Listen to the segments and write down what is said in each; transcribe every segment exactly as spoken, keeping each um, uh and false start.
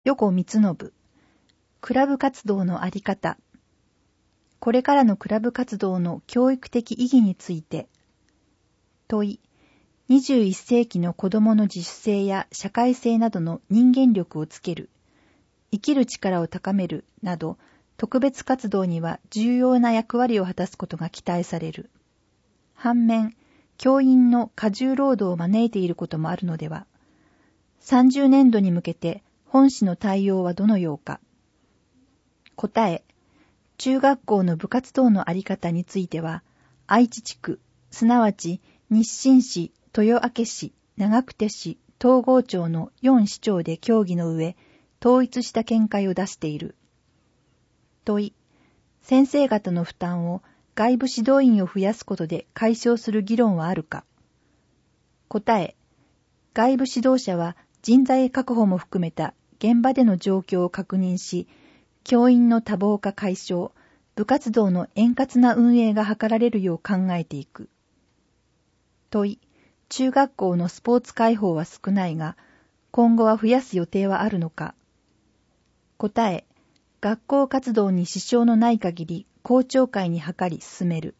横光信、クラブ活動のあり方。これからのクラブ活動の教育的意義について。問い、にじゅういっ世紀の子供の自主性や社会性などの人間力をつける、生きる力を高めるなど、特別活動には重要な役割を果たすことが期待される。反面、教員の過重労働を招いていることもあるのでは。さんじゅうねんどに向けて本市の対応はどのようか。答え、中学校の部活動のあり方については、愛知地区、すなわち日清市、豊明市、長久手市、東郷町のよん市町で協議の上、統一した見解を出している。問い、先生方の負担を外部指導員を増やすことで解消する議論はあるか。答え、外部指導者は人材確保も含めた現場での状況を確認し、教員の多忙化解消、部活動の円滑な運営が図られるよう考えていく。問い、中学校のスポーツ開放は少ないが、今後は増やす予定はあるのか。答え、学校活動に支障のない限り、校長会に諮り進める。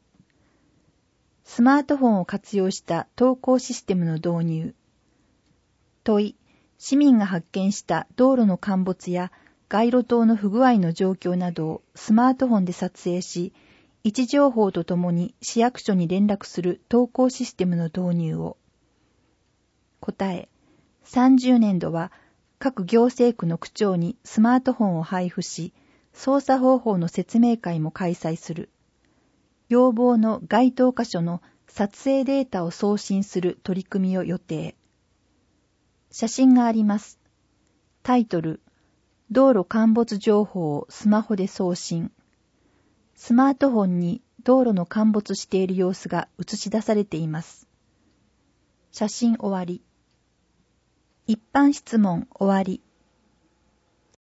スマートフォンを活用した登校システムの導入。問い、市民が発見した道路の陥没や街路灯の不具合の状況などをスマートフォンで撮影し、位置情報とともに市役所に連絡する登校システムの導入を。答え、さんじゅうねんどは各行政区の区長にスマートフォンを配布し、操作方法の説明会も開催する。要望の該当箇所の撮影データを送信する取り組みを予定。写真があります。タイトル、道路陥没情報をスマホで送信。スマートフォンに道路の陥没している様子が映し出されています。写真終わり。一般質問終わり。